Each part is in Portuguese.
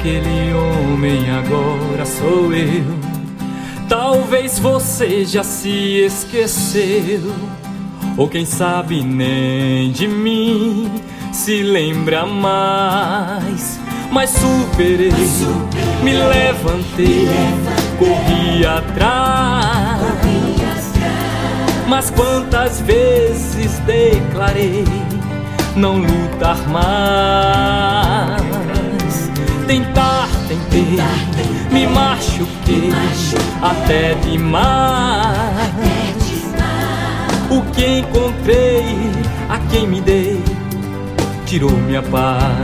aquele homem agora sou eu. Talvez você já se esqueceu, ou quem sabe nem de mim se lembra mais. Mas superei, me levantei, corri atrás. Mas quantas vezes declarei não lutar mais. Tentei, me machuquei até demais. O que encontrei, a quem me dei, tirou minha paz.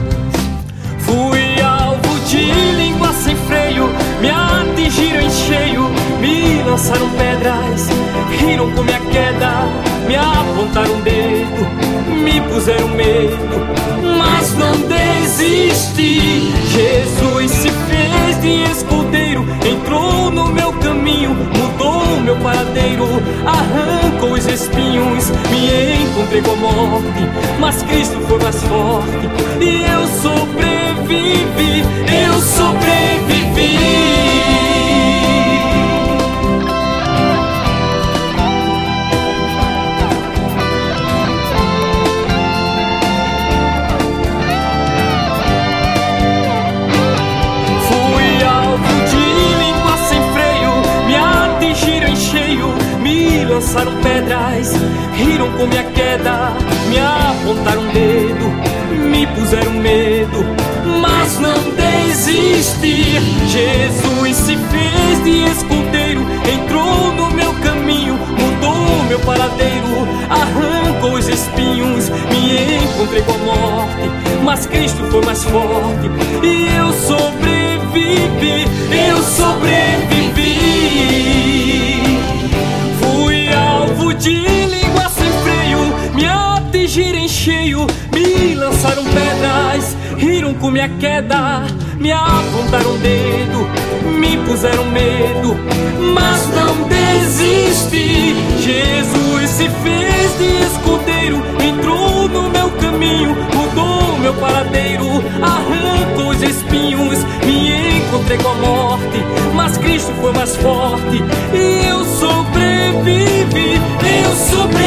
Fui alvo de língua sem freio, me atingiram em cheio, me lançaram pedras, riram com minha queda, me apontaram um dedo, me puseram medo, mas não desisti. Jesus se fez de escudeiro, entrou no meu caminho, mudou meu paradeiro, arrancou os espinhos, me encontrei com a morte, mas Cristo foi mais forte e eu sobrevivi, eu sobrevivi. Lançaram pedras, riram com minha queda, me apontaram um dedo, me puseram medo, mas não desisti. Jesus se fez de escudeiro, entrou no meu caminho, mudou meu paradeiro, arrancou os espinhos, me encontrei com a morte, mas Cristo foi mais forte e eu sobrevivi, eu sobrevivi. De língua sem freio, me atingiram em cheio, me lançaram pedras, riram com minha queda, me apontaram um dedo, me puseram medo, mas não desisti. Jesus se fez de escudeiro, entrou no meu caminho, mudou meu paradeiro, arrancou os espinhos, me encontrei com a morte, mas Cristo foi mais forte e eu sobrevivi, eu sobrevivi.